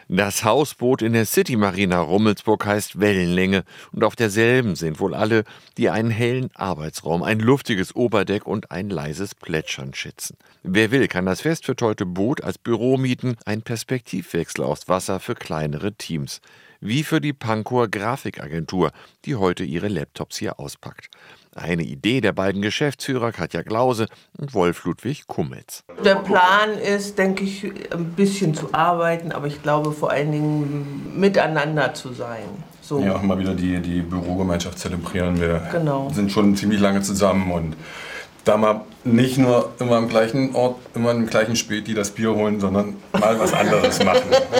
Das Hausboot in der City Marina Rummelsburg heißt Wellenlänge und auf derselben sind wohl alle, die einen hellen Arbeitsraum, ein luftiges Oberdeck und ein leises Plätschern schätzen. Wer will, kann das festverteuerte Boot als Büro mieten, ein Perspektivwechsel aufs Wasser für kleinere Teams. Wie für die Pankower Grafikagentur, die heute ihre Laptops hier auspackt. Eine Idee der beiden Geschäftsführer Katja Glause und Wolf-Ludwig Kummetz. Der Plan ist, denke ich, ein bisschen zu arbeiten, aber ich glaube vor allen Dingen miteinander zu sein. So. Ja, auch mal wieder die Bürogemeinschaft zelebrieren. Wir sind schon ziemlich lange zusammen und da mal nicht nur immer am gleichen Ort, immer im gleichen Späti das Bier holen, sondern mal was anderes machen.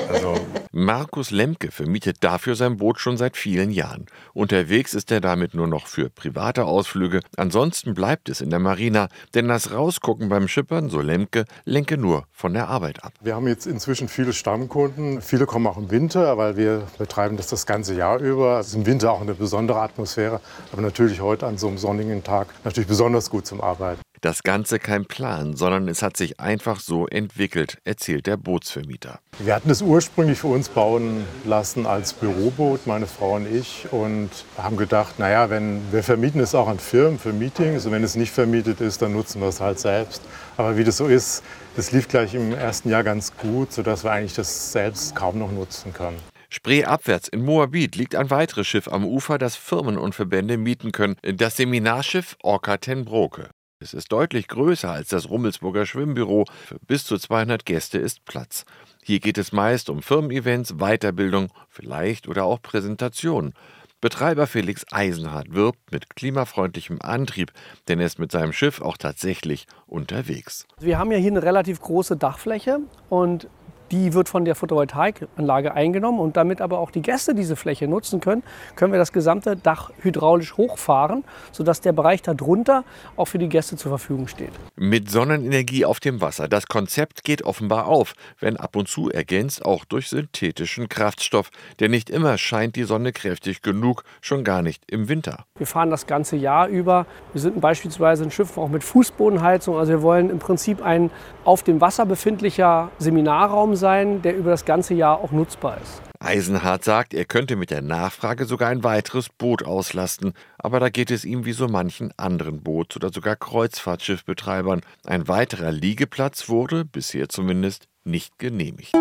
Markus Lemke vermietet dafür sein Boot schon seit vielen Jahren. Unterwegs ist er damit nur noch für private Ausflüge. Ansonsten bleibt es in der Marina, denn das Rausgucken beim Schippern, so Lemke, lenke nur von der Arbeit ab. Wir haben jetzt inzwischen viele Stammkunden. Viele kommen auch im Winter, weil wir betreiben das ganze Jahr über. Es ist im Winter auch eine besondere Atmosphäre, aber natürlich heute an so einem sonnigen Tag natürlich besonders gut zum Arbeiten. Das Ganze kein Plan, sondern es hat sich einfach so entwickelt, erzählt der Bootsvermieter. Wir hatten es ursprünglich für uns bauen lassen als Büroboot, meine Frau und ich, und haben gedacht, naja, wir vermieten es auch an Firmen für Meetings und wenn es nicht vermietet ist, dann nutzen wir es halt selbst. Aber wie das so ist, das lief gleich im ersten Jahr ganz gut, sodass wir eigentlich das selbst kaum noch nutzen können. Spreeabwärts in Moabit liegt ein weiteres Schiff am Ufer, das Firmen und Verbände mieten können, das Seminarschiff Orca ten Broeke. Es ist deutlich größer als das Rummelsburger Schwimmbüro. Für bis zu 200 Gäste ist Platz. Hier geht es meist um Firmen-Events, Weiterbildung, vielleicht oder auch Präsentationen. Betreiber Felix Eisenhardt wirbt mit klimafreundlichem Antrieb, denn er ist mit seinem Schiff auch tatsächlich unterwegs. Wir haben ja hier eine relativ große Dachfläche und die wird von der Photovoltaikanlage eingenommen und damit aber auch die Gäste diese Fläche nutzen können, können wir das gesamte Dach hydraulisch hochfahren, sodass der Bereich darunter auch für die Gäste zur Verfügung steht. Mit Sonnenenergie auf dem Wasser. Das Konzept geht offenbar auf, wenn ab und zu ergänzt auch durch synthetischen Kraftstoff. Denn nicht immer scheint die Sonne kräftig genug, schon gar nicht im Winter. Wir fahren das ganze Jahr über. Wir sind beispielsweise ein Schiff auch mit Fußbodenheizung. Also wir wollen im Prinzip ein auf dem Wasser befindlicher Seminarraum sein, der über das ganze Jahr auch nutzbar ist. Eisenhardt sagt, er könnte mit der Nachfrage sogar ein weiteres Boot auslasten. Aber da geht es ihm wie so manchen anderen Boots- oder sogar Kreuzfahrtschiffbetreibern. Ein weiterer Liegeplatz wurde, bisher zumindest, nicht genehmigt.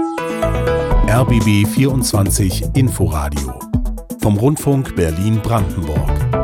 RBB 24 Inforadio vom Rundfunk Berlin-Brandenburg.